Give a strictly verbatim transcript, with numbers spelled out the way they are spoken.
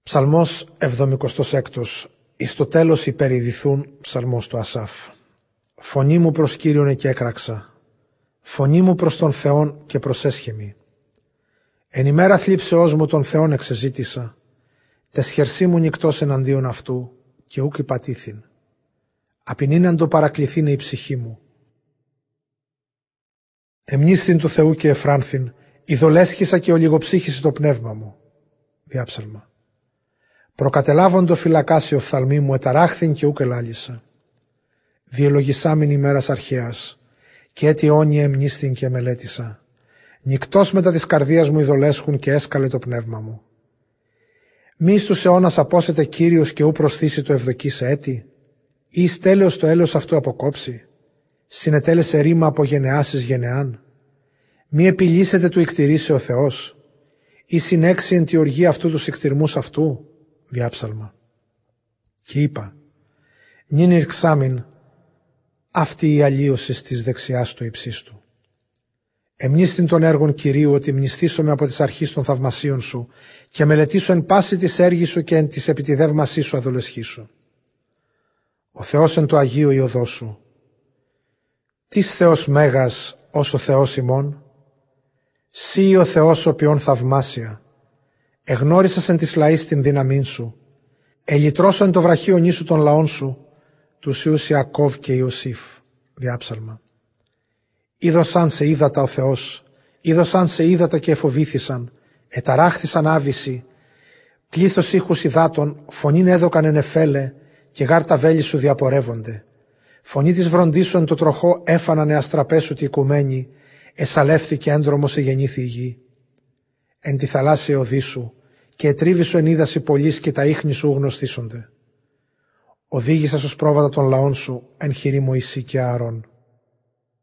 Ψαλμός εβδομηκοστός έκτος. Εις το τέλος υπερηδηθούν, ψαλμός του Ασάφ. Φωνή μου προς Κύριον εκέκραξα, φωνή μου προς τον Θεόν και προσέσχεμη. Εν ημέρα θλίψεώς μου τον Θεόν εξεζήτησα, τες χερσί μου νυκτός εναντίον αυτού, και ούκ υπατήθην. Απεινήναν το παρακληθήνε η ψυχή μου. Εμνήσθην του Θεού και εφράνθην, ειδολέσχησα και ολιγοψύχησε το πνεύμα μου. Διάψαλμα. Προκατελάβων το φυλακάσιο οφθαλμή μου, εταράχθην και ούκ ελάλησα. Διελογισάμην ημέρας αρχαίας, και έτι αιώνια εμνήσθην και μελέτησα. Νυκτός μετά της καρδίας μου ειδολέσχουν και έσκαλε το πνεύμα μου. Μη εις τους αιώνας απόσετε Κύριος και ου προσθήσει το ευδοκίσε έτη, ή εις τέλεος το έλεος αυτού αποκόψει, συνετέλεσε ρήμα από γενεάς εις γενεάν. Μη επιλύσετε του ικτηρίσε ο Θεός, ή συνέξει εν τη οργή αυτού τους ικτηρμούς αυτού. Διάψαλμα. Και είπα, νυν ηρξάμην αυτή η αλλίωση της δεξιάς του υψίστου. Εμνίστην των έργων Κυρίου, ότι μνηστήσομαι από τις αρχής των θαυμασίων σου και μελετήσω εν πάση της έργη σου και εν της επιτιδεύμασής σου αδολεσχήσου. Ο Θεός εν το Αγίο η οδό σου. Τις Θεός μέγας ως ο Θεός ημών, σύ ο Θεός ο ποιόν θαυμάσια, εγνώρισας εν της λαής την δύναμήν σου, ελυτρώσω εν το βραχίονί σου των λαών σου, τους Ιούς Ιακώβ και Ιωσήφ. Διάψαλμα. Είδωσαν σε ύδατα ο Θεός, είδωσαν σε ύδατα και εφοβήθησαν, εταράχθησαν άβυση, πλήθος ήχους υδάτων, φωνήν έδωκαν εν εφέλε, και γάρ τα βέλη σου διαπορεύονται. Φωνή της βροντίσου εν το τροχό έφαναν εαστραπές σου τη οικουμένη, εσαλεύθηκε έντρομος εγεννήθη η γη. Εν τη θαλάσσια οδή σου, και ετρίβησου εν είδαση πολλής και τα ίχνη σου γνωστήσονται. Οδήγησας ως πρόβατα των λαών σου, εν χειρή Μωυσή και Ααρών.